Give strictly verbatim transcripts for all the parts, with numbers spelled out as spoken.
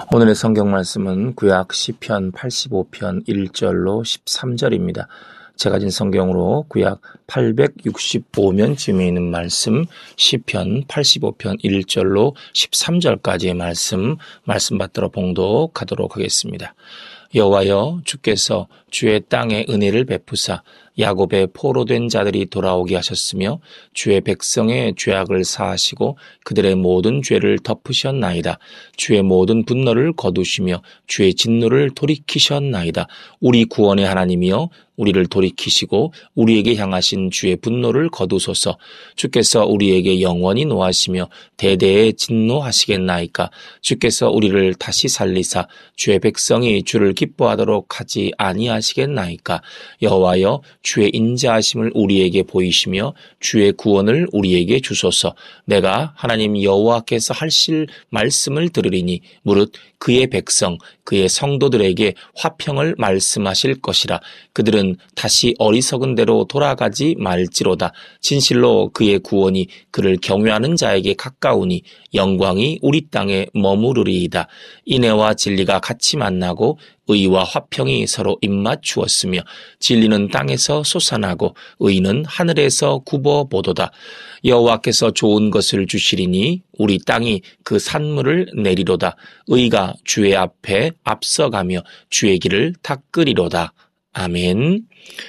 오늘의 성경 말씀은 구약 시편 팔십오 편 일 절로 십삼 절입니다. 제가 가진 성경으로 구약 팔백육십오 면쯤에 있는 말씀 시편 팔십오 편 일 절로 십삼 절까지의 말씀 말씀 받들어 봉독하도록 하겠습니다. 여호와여, 주께서 주의 땅에 은혜를 베푸사 야곱의 포로된 자들이 돌아오게 하셨으며 주의 백성의 죄악을 사하시고 그들의 모든 죄를 덮으셨나이다. 주의 모든 분노를 거두시며 주의 진노를 돌이키셨나이다. 우리 구원의 하나님이여, 우리를 돌이키시고 우리에게 향하신 주의 분노를 거두소서. 주께서 우리에게 영원히 노하시며 대대에 진노하시겠나이까. 주께서 우리를 다시 살리사 주의 백성이 주를 기뻐하도록 하지 아니하시겠나이까. 여호와여, 주의 인자하심을 우리에게 보이시며 주의 구원을 우리에게 주소서. 내가 하나님 여호와께서 하실 말씀을 들으리니 무릇 그의 백성 그의 성도들에게 화평을 말씀하실 것이라. 그들은 다시 어리석은 대로 돌아가지 말지로다. 진실로 그의 구원이 그를 경외하는 자에게 가까우니 영광이 우리 땅에 머무르리이다. 인애와 진리가 같이 만나고 의와 화평이 서로 입맞추었으며 진리는 땅에서 솟아나고 의는 하늘에서 굽어보도다. 여호와께서 좋은 것을 주시리니 우리 땅이 그 산물을 내리로다. 의가 주의 앞에 앞서가며 주의 길을 닦으리로다. 아멘.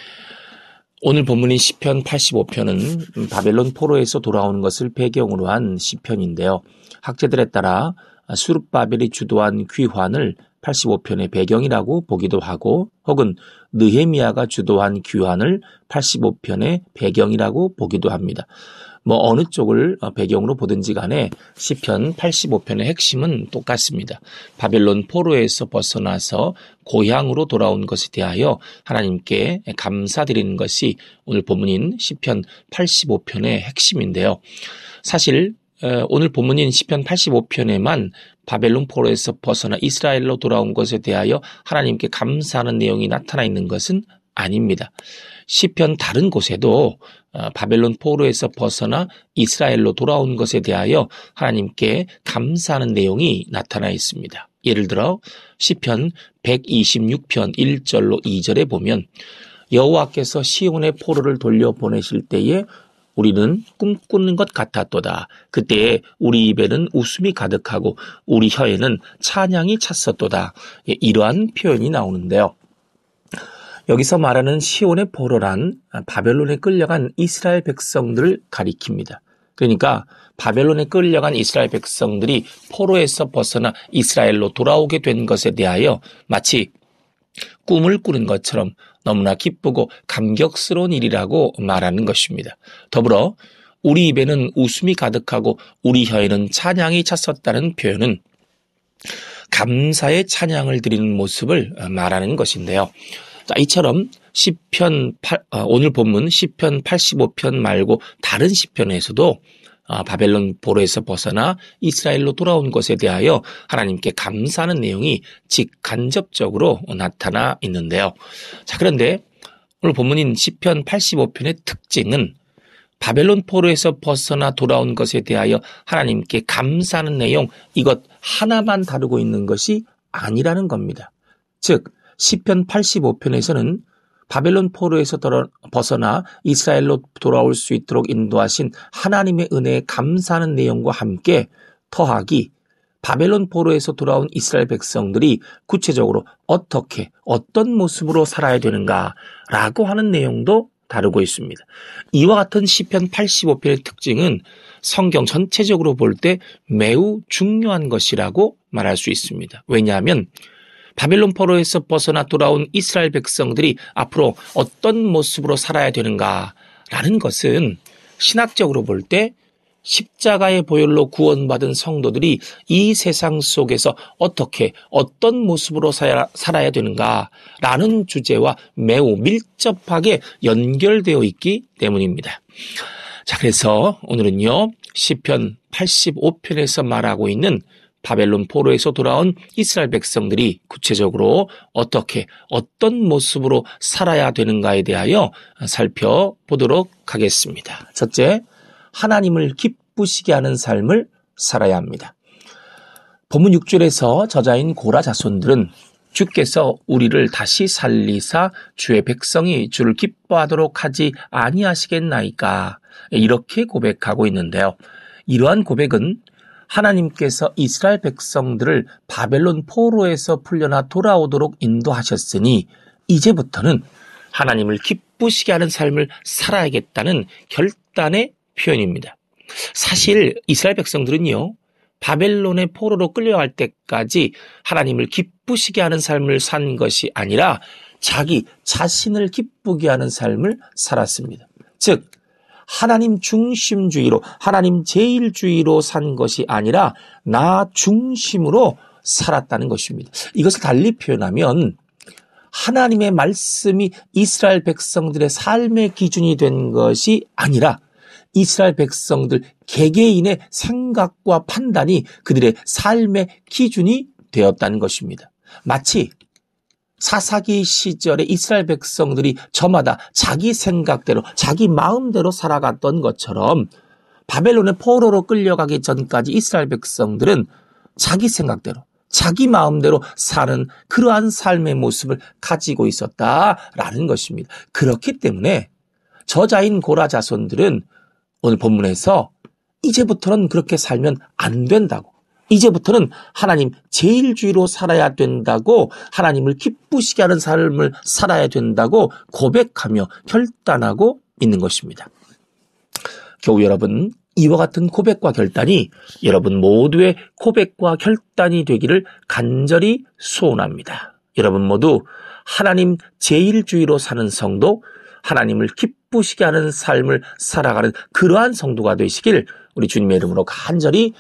오늘 본문인 시편 팔십오 편은 바벨론 포로에서 돌아오는 것을 배경으로 한 시편인데요. 학자들에 따라 수룹바벨이 주도한 귀환을 팔십오 편의 배경이라고 보기도 하고 혹은 느헤미야가 주도한 귀환을 팔십오 편의 배경이라고 보기도 합니다. 뭐 어느 쪽을 배경으로 보든지 간에 시편 팔십오 편의 핵심은 똑같습니다. 바벨론 포로에서 벗어나서 고향으로 돌아온 것에 대하여 하나님께 감사드리는 것이 오늘 본문인 시편 팔십오 편의 핵심인데요. 사실 오늘 본문인 시편 팔십오 편에만 바벨론 포로에서 벗어나 이스라엘로 돌아온 것에 대하여 하나님께 감사하는 내용이 나타나 있는 것은 아닙니다. 시편 다른 곳에도 바벨론 포로에서 벗어나 이스라엘로 돌아온 것에 대하여 하나님께 감사하는 내용이 나타나 있습니다. 예를 들어 시편 백이십육 편 일 절로 이 절에 보면 여호와께서 시온의 포로를 돌려보내실 때에 우리는 꿈꾸는 것 같았도다. 그때에 우리 입에는 웃음이 가득하고 우리 혀에는 찬양이 찼었도다. 이러한 표현이 나오는데요. 여기서 말하는 시온의 포로란 바벨론에 끌려간 이스라엘 백성들을 가리킵니다. 그러니까 바벨론에 끌려간 이스라엘 백성들이 포로에서 벗어나 이스라엘로 돌아오게 된 것에 대하여 마치 꿈을 꾸는 것처럼 너무나 기쁘고 감격스러운 일이라고 말하는 것입니다. 더불어 우리 입에는 웃음이 가득하고 우리 혀에는 찬양이 찼었다는 표현은 감사의 찬양을 드리는 모습을 말하는 것인데요. 자, 이처럼 시편 오늘 본문 시편 팔십오 편 말고 다른 시편에서도 바벨론 포로에서 벗어나 이스라엘로 돌아온 것에 대하여 하나님께 감사하는 내용이 직간접적으로 나타나 있는데요. 자, 그런데 오늘 본문인 시편 팔십오 편의 특징은 바벨론 포로에서 벗어나 돌아온 것에 대하여 하나님께 감사하는 내용 이것 하나만 다루고 있는 것이 아니라는 겁니다. 즉 시편 팔십오 편에서는 바벨론 포로에서 벗어나 이스라엘로 돌아올 수 있도록 인도하신 하나님의 은혜에 감사하는 내용과 함께 더하기 바벨론 포로에서 돌아온 이스라엘 백성들이 구체적으로 어떻게 어떤 모습으로 살아야 되는가라고 하는 내용도 다루고 있습니다. 이와 같은 시편 팔십오 편의 특징은 성경 전체적으로 볼 때 매우 중요한 것이라고 말할 수 있습니다. 왜냐하면 바벨론 포로에서 벗어나 돌아온 이스라엘 백성들이 앞으로 어떤 모습으로 살아야 되는가라는 것은 신학적으로 볼 때 십자가의 보혈로 구원받은 성도들이 이 세상 속에서 어떻게 어떤 모습으로 살아야 되는가라는 주제와 매우 밀접하게 연결되어 있기 때문입니다. 자, 그래서 오늘은요 시편 팔십오 편에서 말하고 있는 바벨론 포로에서 돌아온 이스라엘 백성들이 구체적으로 어떻게 어떤 모습으로 살아야 되는가에 대하여 살펴보도록 하겠습니다. 첫째, 하나님을 기쁘시게 하는 삶을 살아야 합니다. 본문 육 절에서 저자인 고라 자손들은 주께서 우리를 다시 살리사 주의 백성이 주를 기뻐하도록 하지 아니하시겠나이까 이렇게 고백하고 있는데요. 이러한 고백은 하나님께서 이스라엘 백성들을 바벨론 포로에서 풀려나 돌아오도록 인도하셨으니 이제부터는 하나님을 기쁘시게 하는 삶을 살아야겠다는 결단의 표현입니다. 사실 이스라엘 백성들은요, 바벨론의 포로로 끌려갈 때까지 하나님을 기쁘시게 하는 삶을 산 것이 아니라 자기 자신을 기쁘게 하는 삶을 살았습니다. 즉 하나님 중심주의로, 하나님 제일주의로 산 것이 아니라 나 중심으로 살았다는 것입니다. 이것을 달리 표현하면 하나님의 말씀이 이스라엘 백성들의 삶의 기준이 된 것이 아니라 이스라엘 백성들 개개인의 생각과 판단이 그들의 삶의 기준이 되었다는 것입니다. 마치 사사기 시절에 이스라엘 백성들이 저마다 자기 생각대로 자기 마음대로 살아갔던 것처럼 바벨론의 포로로 끌려가기 전까지 이스라엘 백성들은 자기 생각대로 자기 마음대로 사는 그러한 삶의 모습을 가지고 있었다라는 것입니다. 그렇기 때문에 저자인 고라 자손들은 오늘 본문에서 이제부터는 그렇게 살면 안 된다고, 이제부터는 하나님 제일주의로 살아야 된다고, 하나님을 기쁘시게 하는 삶을 살아야 된다고 고백하며 결단하고 있는 것입니다. 교우 여러분, 이와 같은 고백과 결단이 여러분 모두의 고백과 결단이 되기를 간절히 소원합니다. 여러분 모두 하나님 제일주의로 사는 성도, 하나님을 기쁘시게 하는 삶을 살아가는 그러한 성도가 되시길 우리 주님의 이름으로 간절히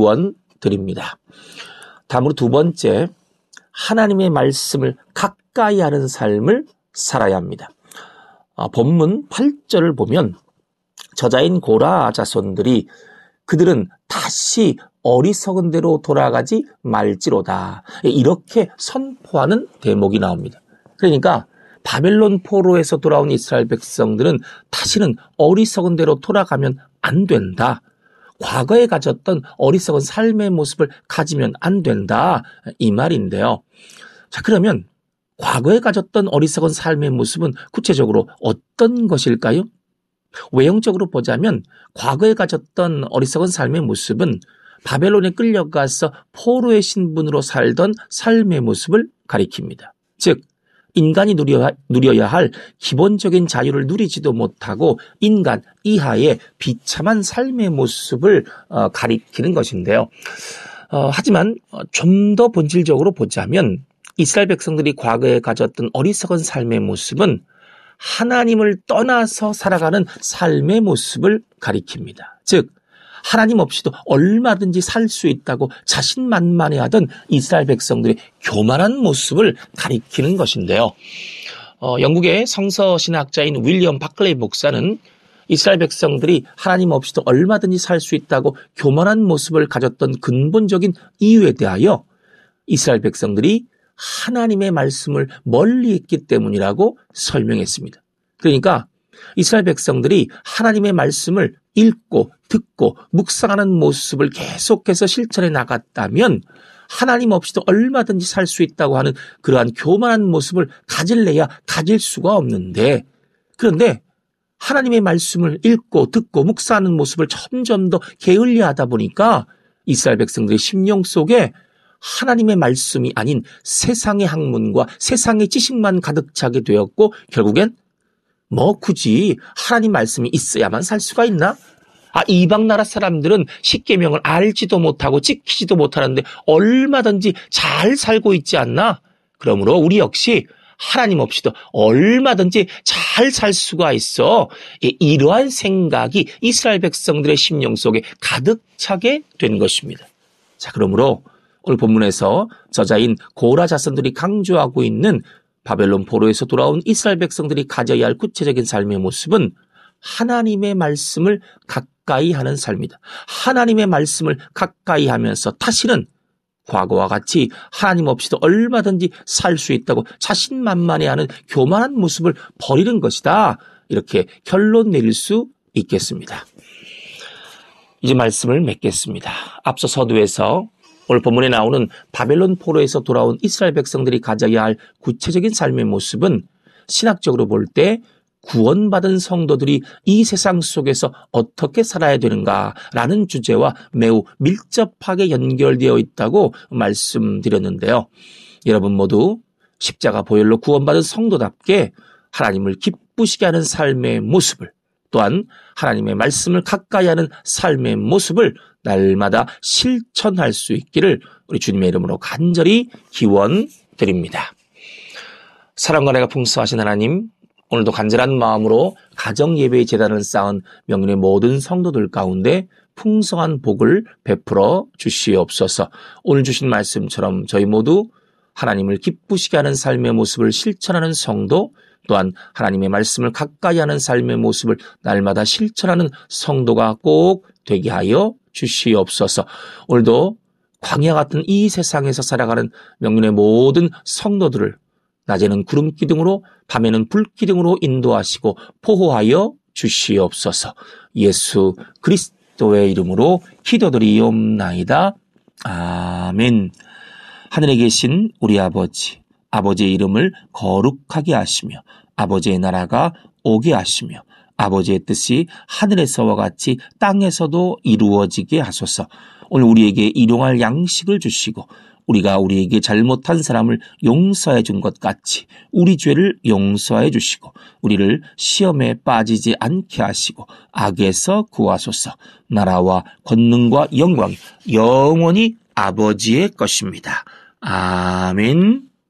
기원드립니다. 다음으로 두 번째, 하나님의 말씀을 가까이 하는 삶을 살아야 합니다. 아, 본문 팔 절을 보면 저자인 고라 자손들이 그들은 다시 어리석은 대로 돌아가지 말지로다, 이렇게 선포하는 대목이 나옵니다. 그러니까 바벨론 포로에서 돌아온 이스라엘 백성들은 다시는 어리석은 대로 돌아가면 안 된다. 과거에 가졌던 어리석은 삶의 모습을 가지면 안 된다. 이 말인데요. 자, 그러면 과거에 가졌던 어리석은 삶의 모습은 구체적으로 어떤 것일까요? 외형적으로 보자면 과거에 가졌던 어리석은 삶의 모습은 바벨론에 끌려가서 포로의 신분으로 살던 삶의 모습을 가리킵니다. 즉 인간이 누려야, 누려야 할 기본적인 자유를 누리지도 못하고 인간 이하의 비참한 삶의 모습을 어, 가리키는 것인데요. 어, 하지만 좀 더 본질적으로 보자면 이스라엘 백성들이 과거에 가졌던 어리석은 삶의 모습은 하나님을 떠나서 살아가는 삶의 모습을 가리킵니다. 즉 하나님 없이도 얼마든지 살 수 있다고 자신만만해하던 이스라엘 백성들의 교만한 모습을 가리키는 것인데요. 어, 영국의 성서신학자인 윌리엄 바클레이 목사는 이스라엘 백성들이 하나님 없이도 얼마든지 살 수 있다고 교만한 모습을 가졌던 근본적인 이유에 대하여 이스라엘 백성들이 하나님의 말씀을 멀리 했기 때문이라고 설명했습니다. 그러니까 이스라엘 백성들이 하나님의 말씀을 읽고 듣고 묵상하는 모습을 계속해서 실천해 나갔다면 하나님 없이도 얼마든지 살 수 있다고 하는 그러한 교만한 모습을 가질래야 가질 수가 없는데, 그런데 하나님의 말씀을 읽고 듣고 묵상하는 모습을 점점 더 게을리하다 보니까 이스라엘 백성들의 심령 속에 하나님의 말씀이 아닌 세상의 학문과 세상의 지식만 가득 차게 되었고 결국엔 뭐 굳이 하나님 말씀이 있어야만 살 수가 있나? 아, 이방 나라 사람들은 십계명을 알지도 못하고 지키지도 못하는데 얼마든지 잘 살고 있지 않나? 그러므로 우리 역시 하나님 없이도 얼마든지 잘 살 수가 있어. 이러한 생각이 이스라엘 백성들의 심령 속에 가득 차게 된 것입니다. 자, 그러므로 오늘 본문에서 저자인 고라 자손들이 강조하고 있는 바벨론 포로에서 돌아온 이스라엘 백성들이 가져야 할 구체적인 삶의 모습은 하나님의 말씀을 가까이 하는 삶이다. 하나님의 말씀을 가까이 하면서 다시는 과거와 같이 하나님 없이도 얼마든지 살 수 있다고 자신만만해하는 교만한 모습을 버리는 것이다. 이렇게 결론 내릴 수 있겠습니다. 이제 말씀을 맺겠습니다. 앞서 서두에서 오늘 본문에 나오는 바벨론 포로에서 돌아온 이스라엘 백성들이 가져야 할 구체적인 삶의 모습은 신학적으로 볼 때 구원받은 성도들이 이 세상 속에서 어떻게 살아야 되는가라는 주제와 매우 밀접하게 연결되어 있다고 말씀드렸는데요. 여러분 모두 십자가 보혈로 구원받은 성도답게 하나님을 기쁘시게 하는 삶의 모습을, 또한 하나님의 말씀을 가까이 하는 삶의 모습을 날마다 실천할 수 있기를 우리 주님의 이름으로 간절히 기원드립니다. 사랑과 은혜가 풍성하신 하나님, 오늘도 간절한 마음으로 가정예배의 제단을 쌓은 명륜의 모든 성도들 가운데 풍성한 복을 베풀어 주시옵소서. 오늘 주신 말씀처럼 저희 모두 하나님을 기쁘시게 하는 삶의 모습을 실천하는 성도, 또한 하나님의 말씀을 가까이 하는 삶의 모습을 날마다 실천하는 성도가 꼭 되게 하여 주시옵소서. 오늘도 광야 같은 이 세상에서 살아가는 명륜의 모든 성도들을 낮에는 구름 기둥으로 밤에는 불 기둥으로 인도하시고 보호하여 주시옵소서. 예수 그리스도의 이름으로 기도드리옵나이다. 아멘. 하늘에 계신 우리 아버지, 아버지의 이름을 거룩하게 하시며 아버지의 나라가 오게 하시며 아버지의 뜻이 하늘에서와 같이 땅에서도 이루어지게 하소서. 오늘 우리에게 일용할 양식을 주시고 우리가 우리에게 잘못한 사람을 용서해 준 것 같이 우리 죄를 용서해 주시고 우리를 시험에 빠지지 않게 하시고 악에서 구하소서. 나라와 권능과 영광 영원히 아버지의 것입니다. 아멘.